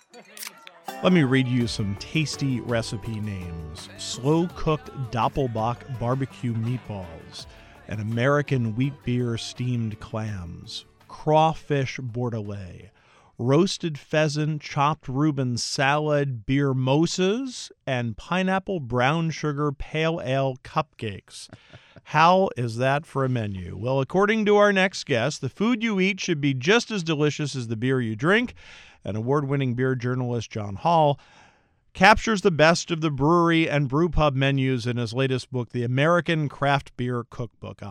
Let me read you some tasty recipe names. Slow-cooked Doppelbock barbecue meatballs, an American wheat beer steamed clams, crawfish bordelais, roasted pheasant, chopped Reuben salad, beer mosas, and pineapple brown sugar pale ale cupcakes. How is that for a menu? Well, according to our next guest, the food you eat should be just as delicious as the beer you drink. And award-winning beer journalist John Hall captures the best of the brewery and brewpub menus in his latest book, The American Craft Beer Cookbook.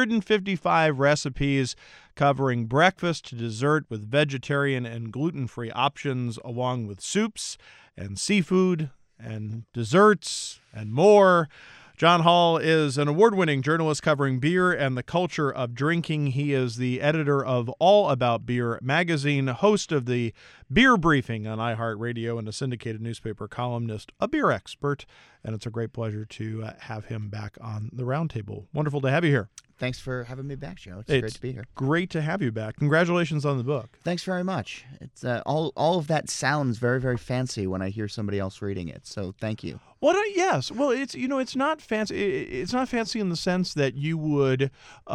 155 recipes covering breakfast to dessert with vegetarian and gluten-free options, along with soups and seafood and desserts and more. John Hall is an award-winning journalist covering beer and the culture of drinking. He is the editor of All About Beer magazine, host of the Beer Briefing on iHeartRadio, and a syndicated newspaper columnist, a beer expert. And it's a great pleasure to have him back on the roundtable. Wonderful to have you here. Thanks for having me back, Joe. It's great to be here. Great to have you back. Congratulations on the book. Thanks very much. It's all of that sounds very, very fancy when I hear somebody else reading it. So thank you. Well, yes. Well, it's not fancy. It's not fancy in the sense that you would.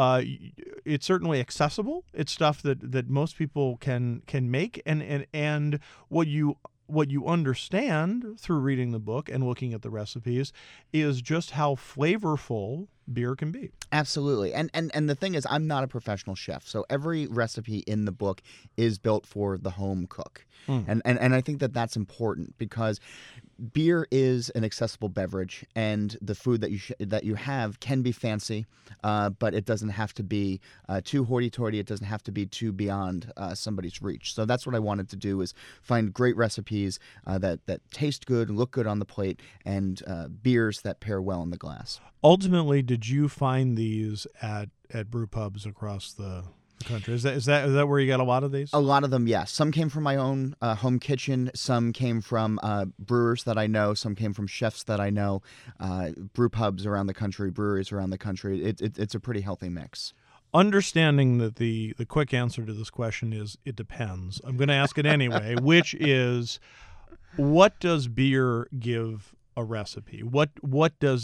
It's certainly accessible. It's stuff that most people can make, and what you understand through reading the book and looking at the recipes is just how flavorful beer can be. Absolutely. And the thing is, I'm not a professional chef, so every recipe in the book is built for the home cook. And I think that that's important because beer is an accessible beverage, and the food that you have can be fancy, but it doesn't have to be too hoity-toity. It doesn't have to be too beyond somebody's reach. So that's what I wanted to do, is find great recipes that taste good, look good on the plate, and beers that pair well in the glass. Ultimately, did you find these at brew pubs across the country? Is that where you got a lot of these? A lot of them, yes. Some came from my own home kitchen. Some came from brewers that I know. Some came from chefs that I know. Brew pubs around the country, breweries around the country. It's a pretty healthy mix. Understanding that the quick answer to this question is it depends. I'm going to ask it anyway, which is, what does beer give a recipe? What is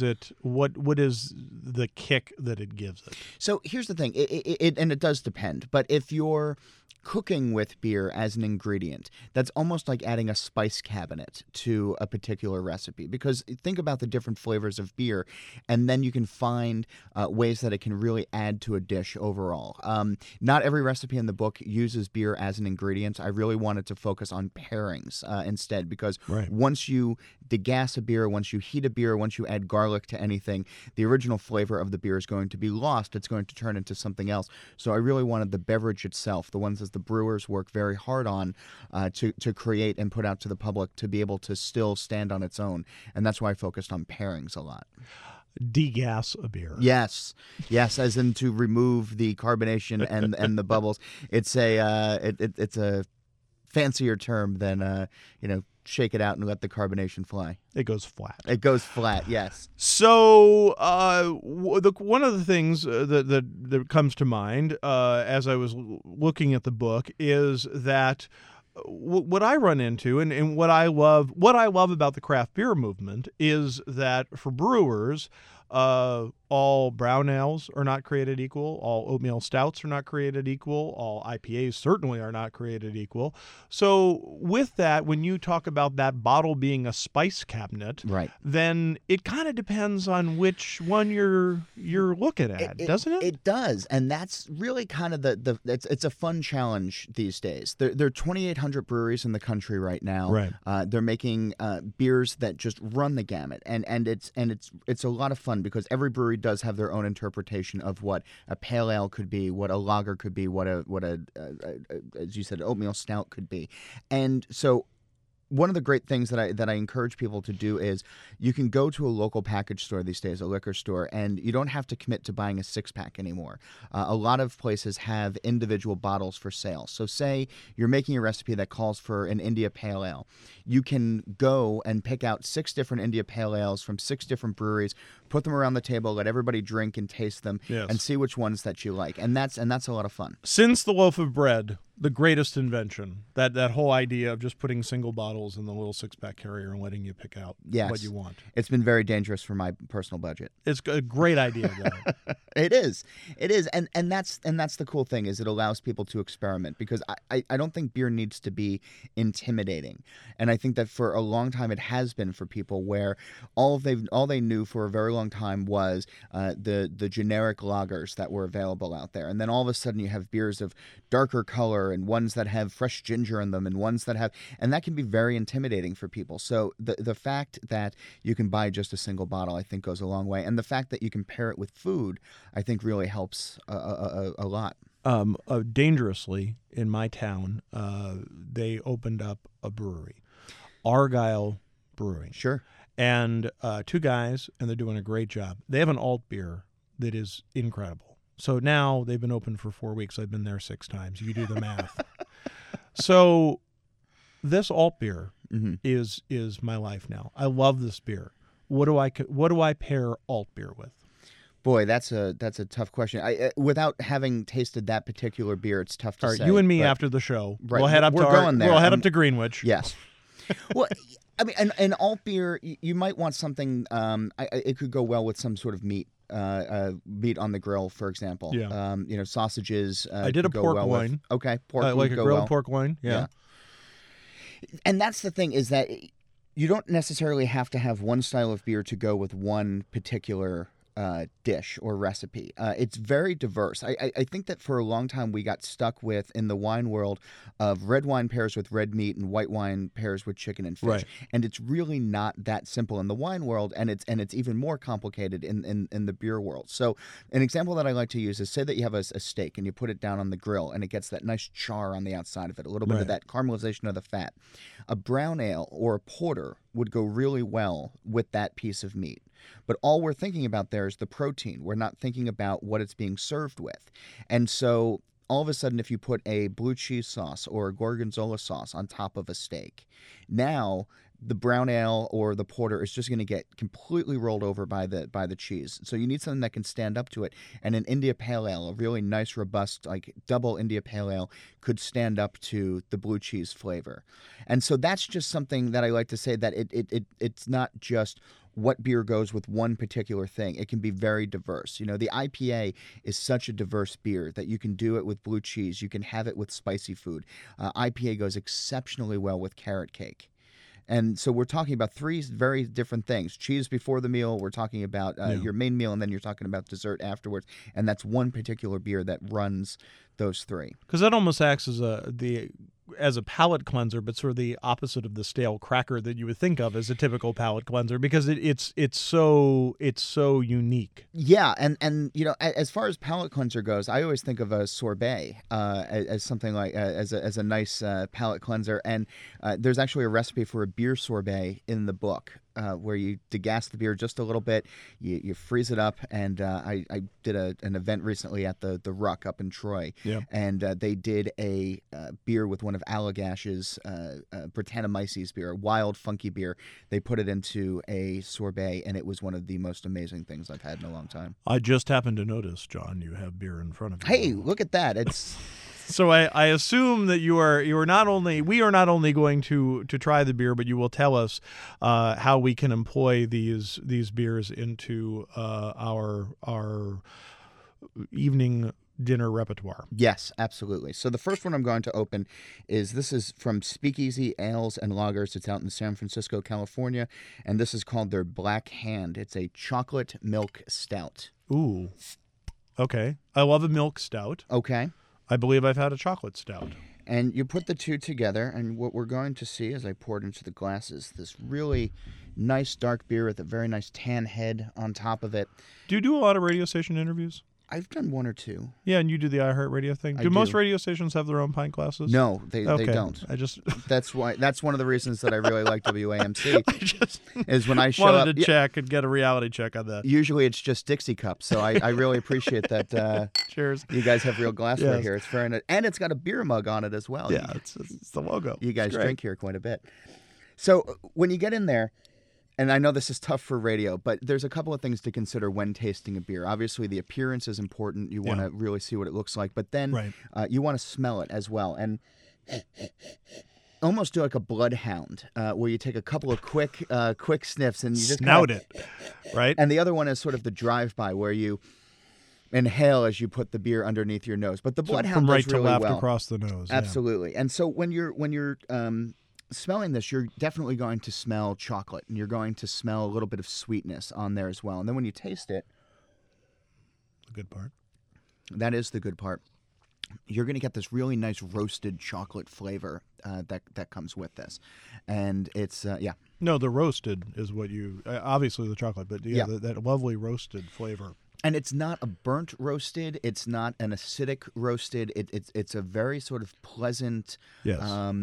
the kick that it gives it? So here's the thing, it does depend, but if you're cooking with beer as an ingredient, that's almost like adding a spice cabinet to a particular recipe, because think about the different flavors of beer, and then you can find ways that it can really add to a dish overall. Not every recipe in the book uses beer as an ingredient. I really wanted to focus on pairings instead, because once you degas a beer, once you heat a beer, once you add garlic to anything, the original flavor of the beer is going to be lost. It's going to turn into something else. So I really wanted the beverage itself, the ones that the brewers work very hard on to create and put out to the public, to be able to still stand on its own. And that's why I focused on pairings a lot. Degas a beer. Yes, as in to remove the carbonation and the bubbles. It's a fancier term than shake it out and let the carbonation fly. It goes flat. It goes flat, yes. So one of the things that comes to mind as I was looking at the book is that what I run into and what I love about the craft beer movement is that for brewers, all brown ales are not created equal. All oatmeal stouts are not created equal. All IPAs certainly are not created equal. So with that, when you talk about that bottle being a spice cabinet, then it kind of depends on which one you're looking at, doesn't it? It does, and that's really kind of it's a fun challenge these days. There are 2,800 breweries in the country right now. Right. They're making beers that just run the gamut, and it's a lot of fun because every brewery does have their own interpretation of what a pale ale could be, what a lager could be, what a as you said, oatmeal stout could be. And so one of the great things that I encourage people to do is you can go to a local package store these days, a liquor store, and you don't have to commit to buying a six-pack anymore. A lot of places have individual bottles for sale. So say you're making a recipe that calls for an India Pale Ale. You can go and pick out 6 different India Pale Ales from 6 different breweries, put them around the table, let everybody drink and taste them, and see which ones that you like. And that's a lot of fun. Since the loaf of bread The greatest invention. That whole idea of just putting single bottles in the little 6-pack carrier and letting you pick out Yes. what you want. It's been very dangerous for my personal budget. It's a great idea, though. It is, and that's the cool thing is it allows people to experiment because I don't think beer needs to be intimidating, and I think that for a long time it has been for people where all they knew for a very long time was the generic lagers that were available out there, and then all of a sudden you have beers of darker color and ones that have fresh ginger in them and ones that have, and that can be very intimidating for people. So the fact that you can buy just a single bottle, I think, goes a long way, and the fact that you can pair it with food, I think, really helps a lot. Dangerously, in my town, they opened up a brewery, Argyle Brewing. Sure. And two guys, and they're doing a great job. They have an alt beer that is incredible. So now they've been open for 4 weeks. I've been there 6 times. You do the math. So this alt beer is my life now. I love this beer. What do I pair alt beer with? Boy, that's a tough question. Without having tasted that particular beer, it's tough to say. You and me after the show. Right, we'll head up We'll head up to Greenwich. Yes. Well, I mean, an alt beer, you might want something. It could go well with some sort of meat. Meat on the grill, for example. Yeah. Sausages. I did a pork wine. Okay, pork like a grilled well. pork wine. Yeah. And that's the thing is that you don't necessarily have to have one style of beer to go with one particular dish or recipe. It's very diverse. I think that for a long time we got stuck with, in the wine world, of red wine pairs with red meat and white wine pairs with chicken and fish. Right. And it's really not that simple in the wine world, and it's even more complicated in the beer world. So an example that I like to use is, say that you have a steak and you put it down on the grill and it gets that nice char on the outside of it, a little bit of that caramelization of the fat. A brown ale or a porter would go really well with that piece of meat. But all we're thinking about there is the protein. We're not thinking about what it's being served with. And so all of a sudden, if you put a blue cheese sauce or a gorgonzola sauce on top of a steak, now the brown ale or the porter is just going to get completely rolled over by the cheese. So you need something that can stand up to it. And an India Pale Ale, a really nice, robust, like double India Pale Ale, could stand up to the blue cheese flavor. And so that's just something that I like to say, that it's not just what beer goes with one particular thing. It can be very diverse. The IPA is such a diverse beer that you can do it with blue cheese. You can have it with spicy food. IPA goes exceptionally well with carrot cake. And so we're talking about 3 very different things. Cheese before the meal, we're talking about your main meal, and then you're talking about dessert afterwards. And that's one particular beer that runs those 3. Because that almost acts as a palate cleanser, but sort of the opposite of the stale cracker that you would think of as a typical palate cleanser, because it's so unique. Yeah, and as far as palate cleanser goes, I always think of a sorbet as something like as a nice palate cleanser. And there's actually a recipe for a beer sorbet in the book. Where you degas the beer just a little bit, you freeze it up, and I did an event recently at the Ruck up in Troy, and they did a beer with one of Allagash's Brettanomyces beer, a wild, funky beer. They put it into a sorbet, and it was one of the most amazing things I've had in a long time. I just happened to notice, John, you have beer in front of you. Hey, look at that! It's So I assume that we are not only going to try the beer, but you will tell us how we can employ these beers into our evening dinner repertoire. Yes, absolutely. So the first one I'm going to open this is from Speakeasy Ales and Lagers. It's out in San Francisco, California, and this is called their Black Hand. It's a chocolate milk stout. Ooh. Okay. I love a milk stout. Okay. I believe I've had a chocolate stout. And you put the two together, and what we're going to see as I pour it into the glasses, this really nice dark beer with a very nice tan head on top of it. Do you do a lot of radio station interviews? I've done 1 or 2. Yeah, and you do the iHeartRadio thing? Do most radio stations have their own pint glasses? No, they don't. That's one of the reasons that I really like WAMC. Is when I show up, wanted to check and get a reality check on that. Usually it's just Dixie cups, so I really appreciate that. Cheers. You guys have real glassware here. It's very nice, and it's got a beer mug on it as well. Yeah, it's the logo. You guys drink here quite a bit. So when you get in there, And I know this is tough for radio, but there's a couple of things to consider when tasting a beer. Obviously, the appearance is important. You want to really see what it looks like, but then you want to smell it as well. And almost do like a bloodhound, where you take a couple of quick sniffs and you just snout it, right? And the other one is sort of the drive-by, where you inhale as you put the beer underneath your nose. But the bloodhound from right does really to left well. across the nose. Absolutely. And so when you're smelling this, you're definitely going to smell chocolate, and you're going to smell a little bit of sweetness on there as well. And then when you taste it, the good part. That is the good part. You're going to get this really nice roasted chocolate flavor that comes with this, and it's No, the roasted is what you obviously the chocolate, but that lovely roasted flavor. And it's not a burnt roasted. It's not an acidic roasted. It's a very sort of pleasant. Yes.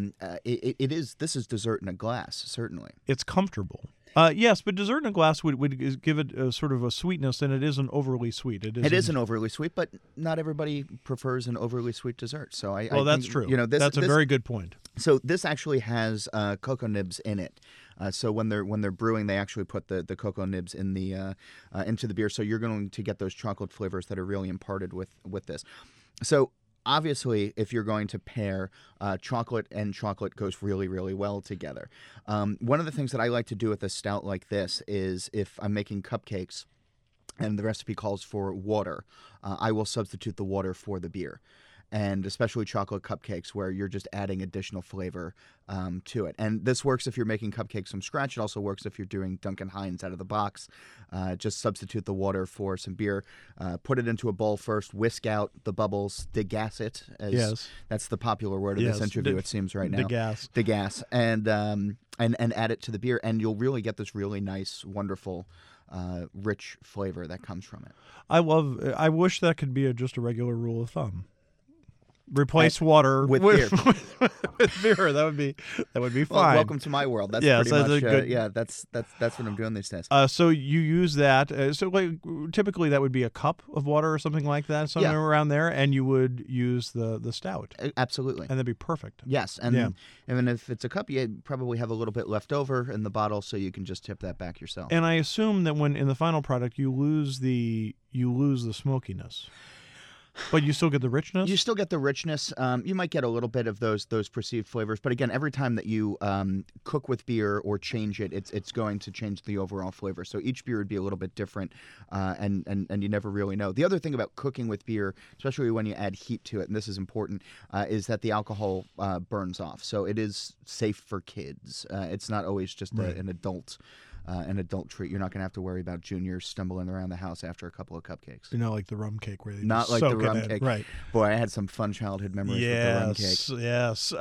It is. This is dessert in a glass, certainly. It's comfortable. Yes, but dessert in a glass would give it a sort of a sweetness, and it isn't overly sweet. It isn't overly sweet, but not everybody prefers an overly sweet dessert. So I that's think, true. That's a very good point. So this actually has cocoa nibs in it. So when they're brewing, they actually put the cocoa nibs in the into the beer. So you're going to get those chocolate flavors that are really imparted with this. So obviously, if you're going to pair chocolate and chocolate goes really, really well together. One of the things that I like to do with a stout like this is if I'm making cupcakes and the recipe calls for water, I will substitute the water for the beer. And especially chocolate cupcakes where you're just adding additional flavor to it. And this works if you're making cupcakes from scratch. It also works if you're doing Duncan Hines out of the box. Just substitute the water for some beer. Put it into a bowl first. Whisk out the bubbles. Degas it. That's the popular word of this interview, it seems right now. Degas. And add it to the beer. And you'll really get this really nice, wonderful rich flavor that comes from it. I wish that could be just a regular rule of thumb. Replace water with beer. with beer. That would be fine. Well, welcome to my world. That's pretty much that's what I'm doing these days. So you use that. So like typically that would be a cup of water or something like that, somewhere around there, and you would use the stout. Absolutely, and that'd be perfect. Yes, and even if it's a cup, you probably have a little bit left over in the bottle, so you can just tip that back yourself. And I assume that when in the final product you lose the smokiness. But you still get the richness? You still get the richness. You might get a little bit of those perceived flavors. But again, every time that you cook with beer or change it, it's going to change the overall flavor. So each beer would be a little bit different, and you never really know. The other thing about cooking with beer, especially when you add heat to it, and this is important, is that the alcohol burns off. So it is safe for kids. It's not always just an adult treat. You're not going to have to worry about juniors stumbling around the house after a couple of cupcakes. Not like the rum cake where they not like the rum cake. Right. Boy, I had some fun childhood memories with the rum cake. Yes.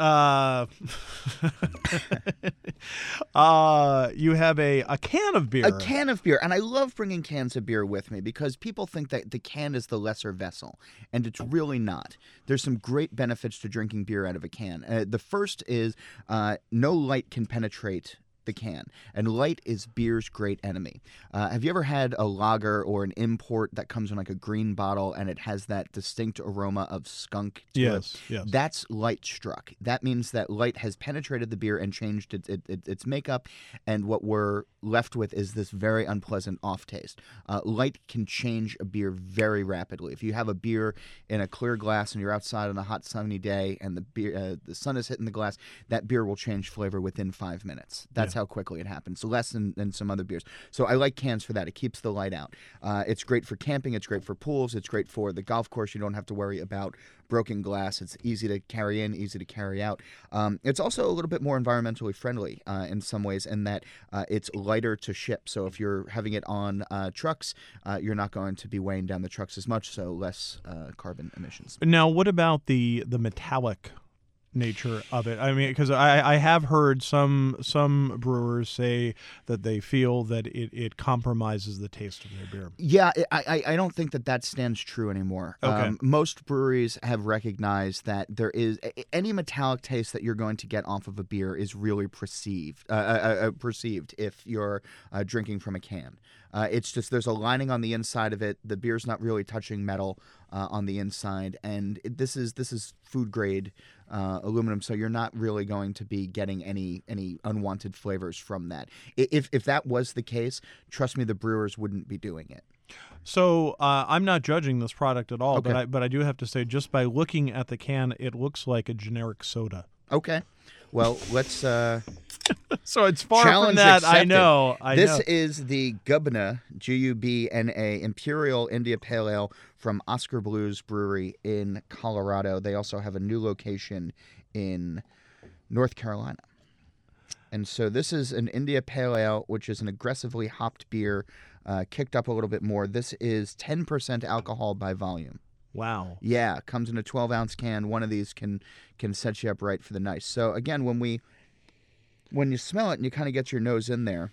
You have a can of beer. A can of beer. And I love bringing cans of beer with me because people think that the can is the lesser vessel, and it's really not. There's some great benefits to drinking beer out of a can. The first is no light can penetrate the can, and light is beer's great enemy. Have you ever had a lager or an import that comes in like a green bottle and it has that distinct aroma of skunk to it? Yes. That's light struck. That means that light has penetrated the beer and changed its makeup, and what we're left with is this very unpleasant off taste. Light can change a beer very rapidly. If you have a beer in a clear glass and you're outside on a hot sunny day and the sun is hitting the glass, that beer will change flavor within 5 minutes. That's how quickly it happens. So less than some other beers. So I like cans for that. It keeps the light out. It's great for camping. It's great for pools. It's great for the golf course. You don't have to worry about broken glass. It's easy to carry in, easy to carry out. It's also a little bit more environmentally friendly in some ways in that it's lighter to ship. So if you're having it on trucks, you're not going to be weighing down the trucks as much, so less carbon emissions. Now, what about the metallic nature of it? I mean, because I have heard some brewers say that they feel that it compromises the taste of their beer. Yeah, I don't think that stands true anymore. Okay. Most breweries have recognized that there is any metallic taste that you're going to get off of a beer is really perceived if you're drinking from a can. It's just there's a lining on the inside of it. The beer's not really touching metal on the inside, and this is food grade aluminum, so you're not really going to be getting any unwanted flavors from that. If that was the case, trust me, the brewers wouldn't be doing it. So I'm not judging this product at all, Okay. but I do have to say, just by looking at the can, it looks like a generic soda. Okay. Well, let's So it's far from challenge that. I accepted. know. This is the Gubna, Gubna Imperial India Pale Ale from Oscar Blues Brewery in Colorado. They also have a new location in North Carolina. And so this is an India Pale Ale, which is an aggressively hopped beer, kicked up a little bit more. This is 10% alcohol by volume. Wow. Yeah, comes in a 12-ounce can. One of these can set you up right for the night. So again, when you smell it and you kind of get your nose in there,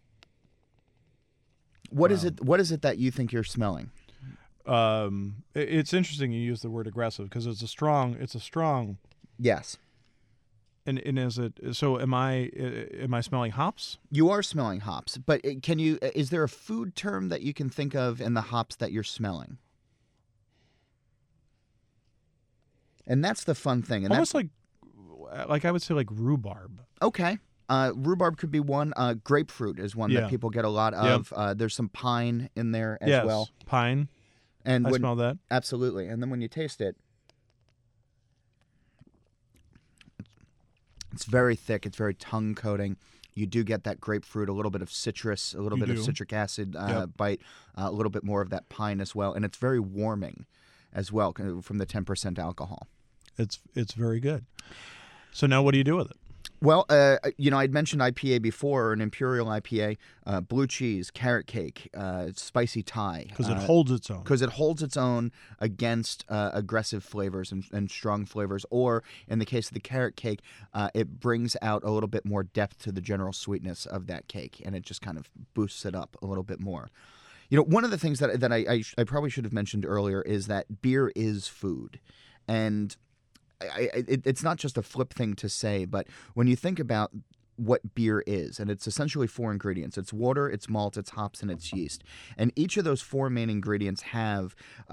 what is it? What is it that you think you're smelling? It's interesting you use the word aggressive because it's a strong. Yes, And is it so? Am I smelling hops? you are smelling hops, but can you? Is there a food term that you can think of in the hops that you're smelling? And that's the fun thing. And Almost like I would say like rhubarb. okay. Rhubarb could be one. Grapefruit is one Yeah. that people get a lot of. There's some pine in there as Yes, well. pine. And I when, smell that. absolutely. And then when you taste it, it's very thick. It's very tongue coating. You do get that grapefruit, a little bit of citrus, a little You bit of do. citric acid Yep. bite, a little bit more of that pine as well, and it's very warming as well from the 10% alcohol. It's very good. So now what do you do with it? Well, I'd mentioned IPA before, an Imperial IPA, blue cheese, carrot cake, spicy Thai. Because it holds its own. Because it holds its own against aggressive flavors and strong flavors. Or in the case of the carrot cake, it brings out a little bit more depth to the general sweetness of that cake, and it just kind of boosts it up a little bit more. One of the things that I probably should have mentioned earlier is that beer is food. And it's not just a flip thing to say, but when you think about what beer is, and it's essentially 4 ingredients. It's water, it's malt, it's hops, and it's yeast. And each of those 4 main ingredients have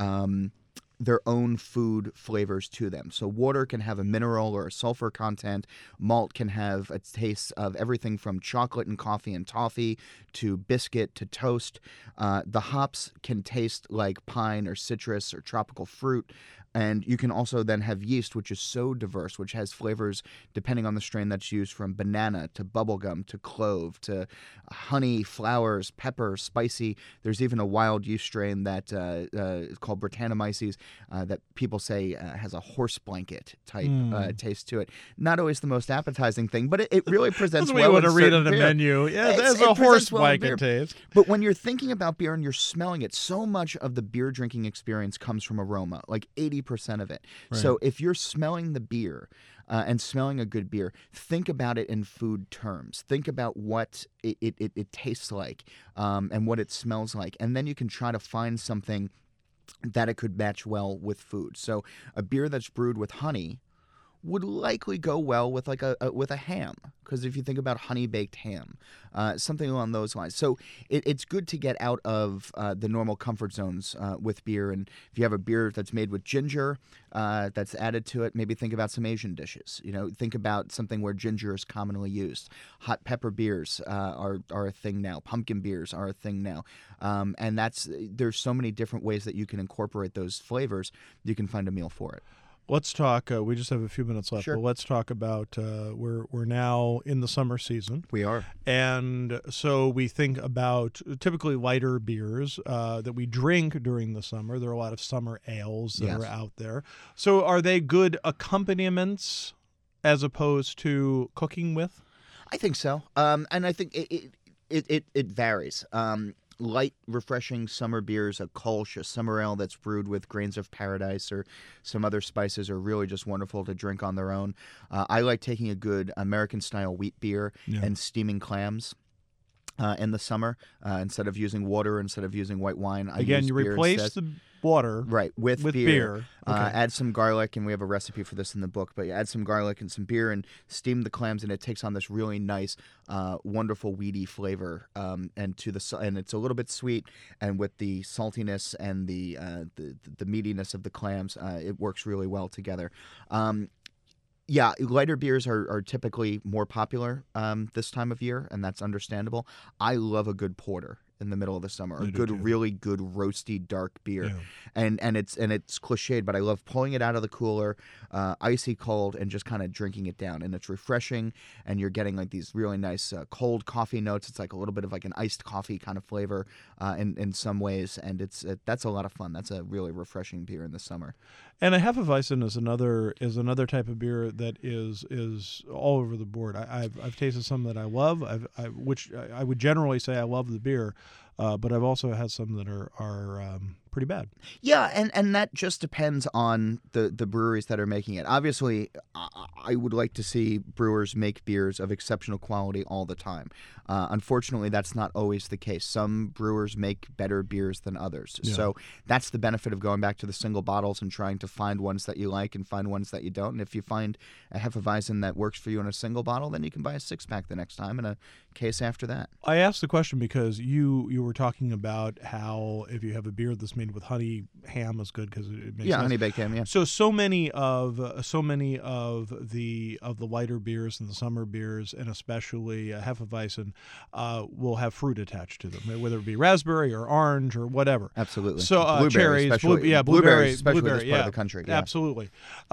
their own food flavors to them. So water can have a mineral or a sulfur content. Malt can have a taste of everything from chocolate and coffee and toffee to biscuit to toast. The hops can taste like pine or citrus or tropical fruit. And you can also then have yeast, which is so diverse, which has flavors depending on the strain that's used, from banana to bubblegum to clove to honey, flowers, pepper, spicy. There's even a wild yeast strain that is called Brettanomyces that people say has a horse blanket type taste to it. Not always the most appetizing thing, but it really presents That's what well you want in to read certain on a beer. menu. Yeah, It there's a presents horse well in blanket beer. taste. But when you're thinking about beer and you're smelling it, so much of the beer drinking experience comes from aroma, like 80% of it. Right. So if you're smelling the beer and smelling a good beer, think about it in food terms. Think about what it tastes like and what it smells like. And then you can try to find something that it could match well with food. So a beer that's brewed with honey would likely go well with with a ham, because if you think about honey baked ham, something along those lines. So it's good to get out of the normal comfort zones with beer. And if you have a beer that's made with ginger that's added to it, maybe think about some Asian dishes. Think about something where ginger is commonly used. Hot pepper beers are a thing now. Pumpkin beers are a thing now. And there's so many different ways that you can incorporate those flavors. You can find a meal for it. Let's talk. We just have a few minutes left, Sure. but let's talk about. We're now in the summer season, We are. and so we think about typically lighter beers that we drink during the summer. There are a lot of summer ales that Yes. are out there. So are they good accompaniments as opposed to cooking with? I think so. And I think it varies. Light, refreshing summer beers, a Kolsch, a summer ale that's brewed with grains of paradise or some other spices, are really just wonderful to drink on their own. I like taking a good American-style wheat beer and steaming clams in the summer instead of using water, instead of using white wine. Again, use you beer replace instead. the water Right, with beer. Okay. Add some garlic, and we have a recipe for this in the book, but you add some garlic and some beer and steam the clams, and it takes on this really nice, wonderful weedy flavor. And it's a little bit sweet, and with the saltiness and the meatiness of the clams, it works really well together. Yeah, lighter beers are typically more popular this time of year, and that's understandable. I love a good porter in the middle of the summer, a I do good, too. really good roasty dark beer, Yeah. and it's cliched, but I love pulling it out of the cooler, icy cold, and just kind of drinking it down, and it's refreshing, and you're getting like these really nice cold coffee notes. It's like a little bit of like an iced coffee kind of flavor in some ways, and that's a lot of fun. That's a really refreshing beer in the summer. And a Hefeweizen is another type of beer that is all over the board. I've tasted some that I love, which I would generally say I love the beer, but I've also had some that are pretty bad. Yeah, and that just depends on the breweries that are making it. Obviously, I would like to see brewers make beers of exceptional quality all the time. Unfortunately, that's not always the case. Some brewers make better beers than others. Yeah. So that's the benefit of going back to the single bottles and trying to find ones that you like and find ones that you don't. And if you find a Hefeweizen that works for you in a single bottle, then you can buy a 6-pack the next time and a case after that. I asked the question because you were talking about how if you have a beer that's made with honey, ham is good because it makes Yeah, sense. honey baked ham, yeah. So many of the lighter beers and the summer beers, and especially Hefeweizen, will have fruit attached to them, whether it be raspberry or orange or whatever. Absolutely. So Blueberry cherries, especially. blueberry, especially blueberry, this part yeah, of the country. Yeah. absolutely.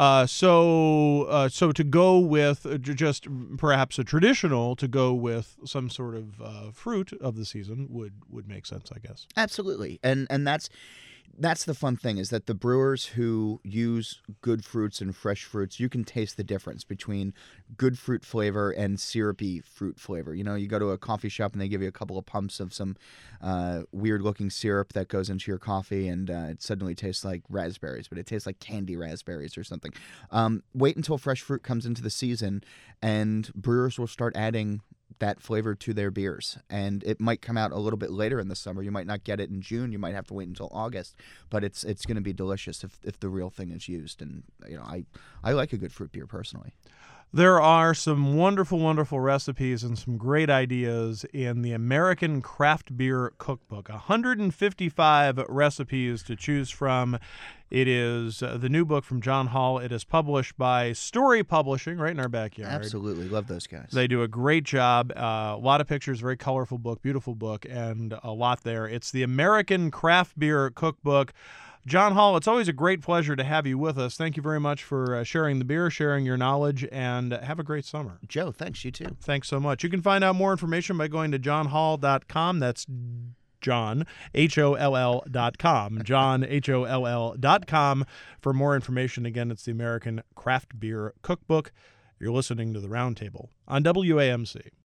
So to go with just perhaps a traditional, to go with some sort of fruit of the season would make sense, I guess. Absolutely, and that's the fun thing, is that the brewers who use good fruits and fresh fruits, you can taste the difference between good fruit flavor and syrupy fruit flavor. You know, you go to a coffee shop and they give you a couple of pumps of some weird-looking syrup that goes into your coffee, and it suddenly tastes like raspberries, but it tastes like candy raspberries or something. Wait until fresh fruit comes into the season, and brewers will start adding that flavor to their beers, and it might come out a little bit later in the summer. You might not get it in June. You might have to wait until August, but it's going to be delicious if the real thing is used. And I like a good fruit beer personally. There are some wonderful, wonderful recipes and some great ideas in the American Craft Beer Cookbook. 155 recipes to choose from. It is the new book from John Hall. It is published by Story Publishing, right in our backyard. Absolutely. Love those guys. They do a great job. A lot of pictures, very colorful book, beautiful book, and a lot there. It's the American Craft Beer Cookbook. John Hall, it's always a great pleasure to have you with us. Thank you very much for sharing the beer, sharing your knowledge, and have a great summer. Joe, thanks. You too. Thanks so much. You can find out more information by going to johnhall.com. That's John, HOLL.com. John, HOLL.com for more information. Again, it's the American Craft Beer Cookbook. You're listening to The Roundtable on WAMC.